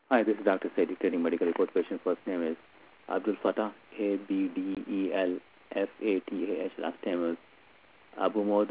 Hi, this is Dr. Said dictating medical report. Patient first name is Abdul Fatah, Abdelfatah. Last name is Abumoud,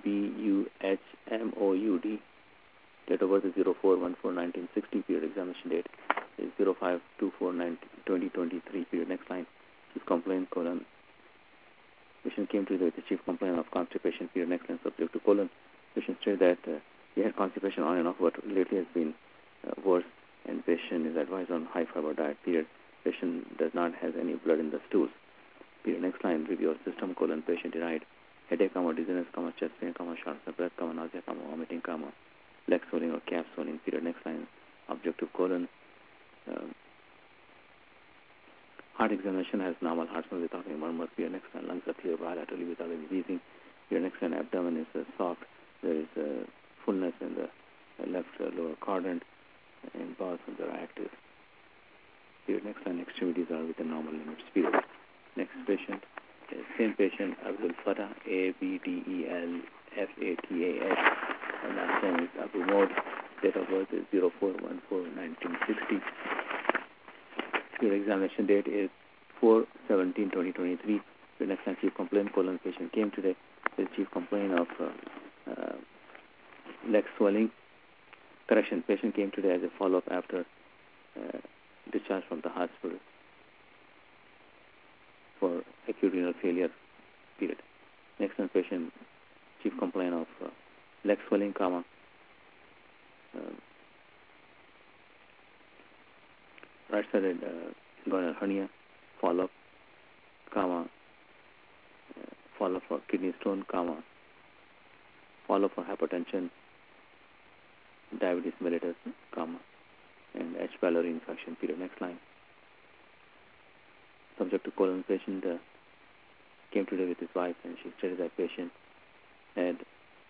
Abuhmoud. Date of birth is 04/14/1960. Period examination date is 05/24/2023. Period. Next line. Chief complaint colon. Patient came to the chief complaint of constipation. Period. Next line. Subject to colon. Patient stated that he had constipation on and off, but lately has been worse, and patient is advised on high fiber diet. Period. Patient does not have any blood in the stools. Period. Next line. Review of system colon. Patient denied headache, dizziness, chest pain, shortness of breath, nausea, vomiting, leg swelling or calf swelling. Period. Next line. Objective colon. Heart examination has normal heart rate without any murmur. Period. Next line. Lungs are clear bilaterally without any wheezing. Period. Next line. Abdomen is soft. There is fullness in the left lower quadrant, and bowels are active. Period. Next line. Extremities are within normal limits. Period. Next patient. Same patient, Abdul Fatah, Abdelfatah, and last name is Abumoud. Date of birth is 04/14/1960. Your examination date is 4/17/2023. The next time chief complaint colon. Patient came today with chief complaint of leg swelling. Correction, patient came today as a follow-up after discharge from the hospital for acute renal failure. Period. Next one, patient chief complaint of leg swelling, right-sided gonal hernia, follow-up, follow-up for kidney stone, follow-up for hypertension, diabetes mellitus, and H. pylori infection. Period. Next line. Subject to colon. Patient came today with his wife, and she stated that patient had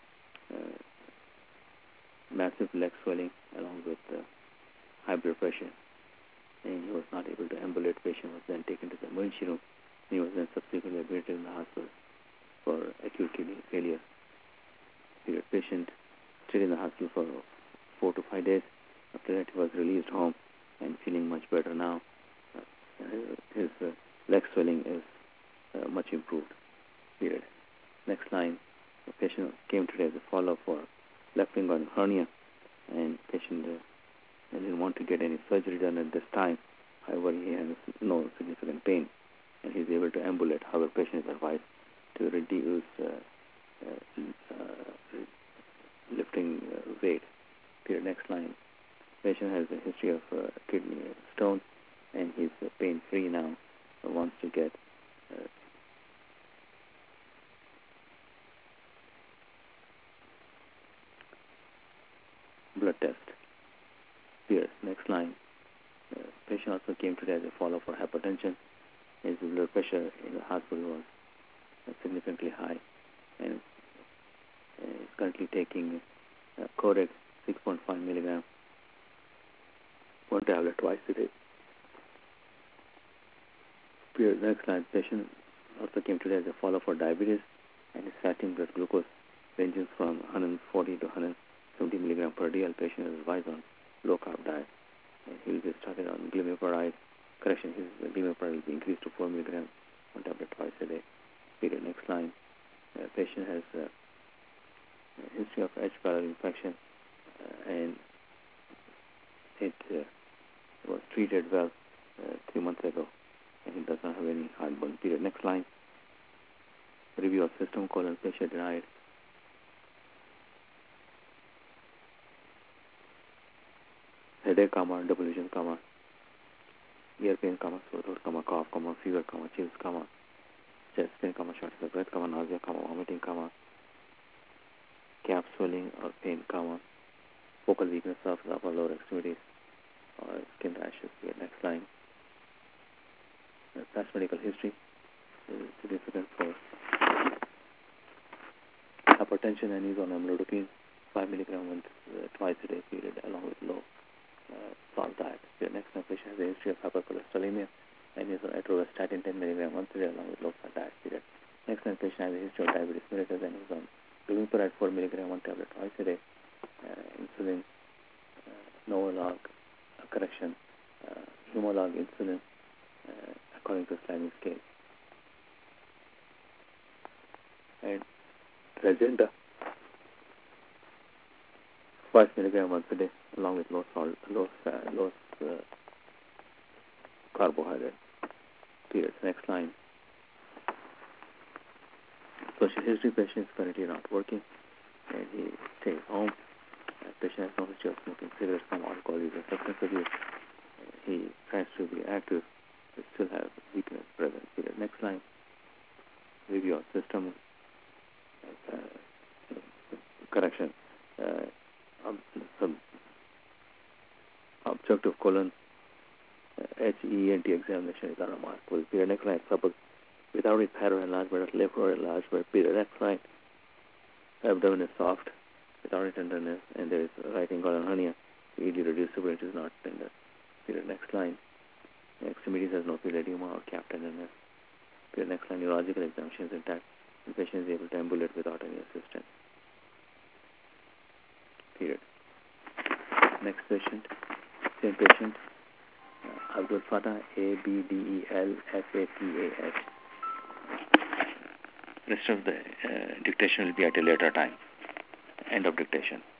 massive leg swelling along with high blood pressure, and he was not able to ambulate. Patient was then taken to the emergency room, and he was then subsequently admitted in the hospital for acute kidney failure. Period. Patient stayed in the hospital for 4 to 5 days. After that, he was released home and feeling much better now. His leg swelling is much improved. Period. Next line. The patient came today as a follow-up for left inguinal hernia, and patient didn't want to get any surgery done at this time. However, he has no significant pain, and he's able to ambulate. However, patient is advised to reduce lifting weight. Period. Next line. Patient has a history of kidney stone, and he's pain-free now. Wants to get blood test. Here, next line. Patient also came today as a follow-up for hypertension. His blood pressure in the hospital was significantly high, and is currently taking Codex 6.5 milligram, one tablet twice a day. Next line. Patient also came today as a follow-up for diabetes, and his fasting blood glucose ranges from 140 to 170 milligram per day. Patient is advised on low-carb diet, and he will be started on glimepiride. Correction, his glimepiride will be increased to 4 milligram, one tablet twice a day. Period. Next line. Patient has a history of H. pylori infection, and it was treated well 3 months ago, and he does not have any heartburn. Period. Next line. Review of system colon. Patient denied headache, deposition, ear pain, sore throat, cough, fever, chills, chest pain, shortness of breath, nausea, vomiting, calf swelling or pain, focal weakness of the upper lower extremities, or skin rashes. Here, next line. Past medical history is significant for hypertension, and is on amlodipine 5 milligram once twice a day. Period. Along with low salt diet. Your next patient has a history of hypercholesterolemia, and is on atorvastatin 10 milligram once a day along with low fat diet. Period. Next patient has a history of diabetes mellitus, and is on glimepiride 4 milligram one tablet twice a day, insulin, Novolog, correction, Humalog insulin according to sliding scale. And Trazenda 5 milligram once a day, along with low salt, low carbohydrate. Period. Next line. Social history patient is currently not working, and he stays home. Patient has no history of smoking cigarettes, some alcohol use, or substance abuse. He tries to be active, but still has weakness present. Period. Next line. Review of system. Correction. Objective colon HENT examination is unremarkable. Period. Next line. Suppose without it, thyroid enlargement, left or enlargement. Period. Next line. Abdomen is soft, without any tenderness, and there is writing colon hernia. Easily reducible, it is not tender. Period. Next line. Extremities has no period edema or calf tenderness. Period. Next line. Neurological examination is intact. The patient is able to ambulate without any assistance. Period. Next patient. Same patient. Abdul Fatah, ABDELFATAH. Rest of the dictation will be at a later time. End of dictation.